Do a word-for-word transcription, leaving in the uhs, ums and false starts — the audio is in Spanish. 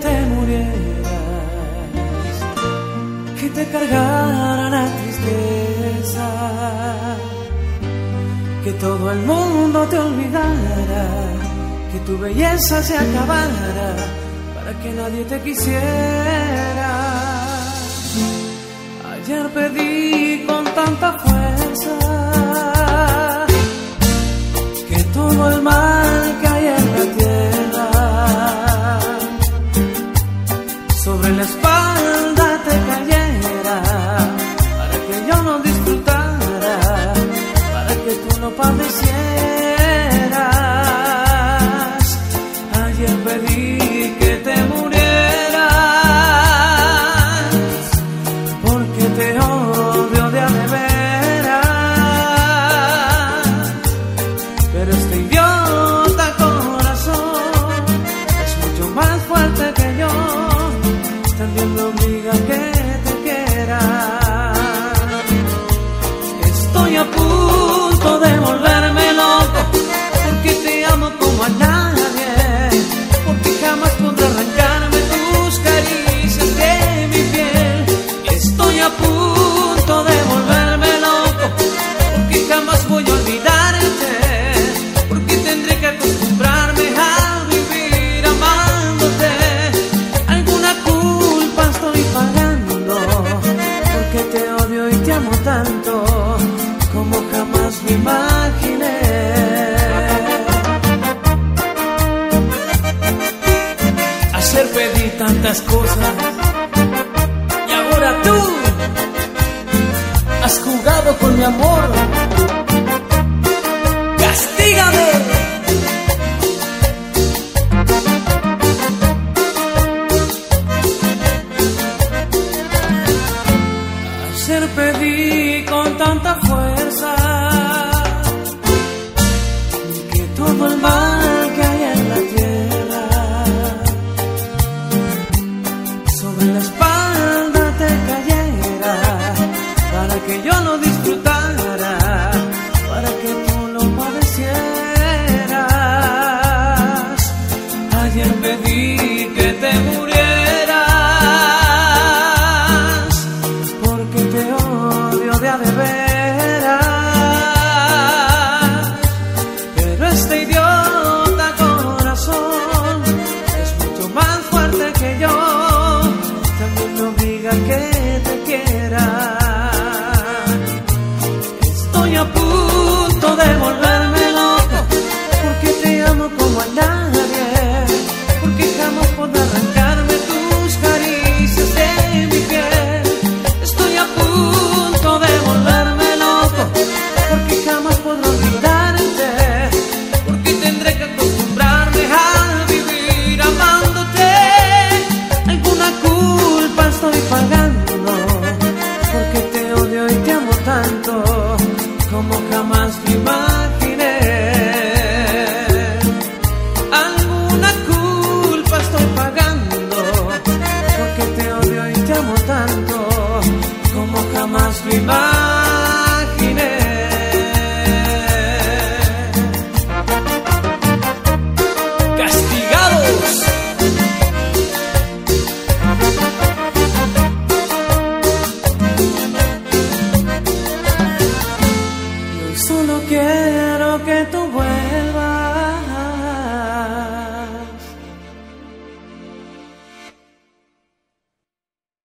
te murieras, que te cargara la tristeza, que todo el mundo te olvidara, que tu belleza se acabara, para que nadie te quisiera. Ayer pedí con tanta fuerza que todo el mal que hay en la tierra sobre la espalda te cayera, para que yo no disfrutara, para que tú no padecieras. Ayer pedí que te murieras, porque te odio de a de veras, pero este idiota corazón es mucho más fuerte que yo, también me obliga a que te quiera. Estoy a punto de volverme loco, porque te amo como a nadie, porque jamás podré arrancarme tus caricias de mi piel. Estoy a punto de volverme loco, porque jamás voy a olvidarte, porque tendré que acostumbrarme a vivir amándote. Alguna culpa estoy pagando, porque te odio y te amo tanto como jamás me imaginé. Ayer pedí tantas cosas y ahora tú has jugado con mi amor. ¡Castígame! Ayer pedí con tanta fuerza que todo el mal que hay en la tierra sobre la espalda te cayera, para que yo no disfrutara, para que tú no padecieras. Ayer pedí que te murieras, porque te odio de a de veras, pero este idiota corazón es mucho más fuerte que yo, también me obliga a que te quiera. Estoy a punto de volverme loco, porque te amo como a nadie, porque jamás podré arrancarme tus caricias de mi piel. Estoy a punto de volverme loco, porque jamás podré olvidarte, porque tendré que acostumbrarme a vivir amándote. Alguna culpa estoy pagando, porque te odio y te amo tanto como jamás me imaginé. Alguna culpa estoy pagando, porque te odio y te amo tanto como jamás me imaginé. ¡Castigados! Solo quiero que tú vuelvas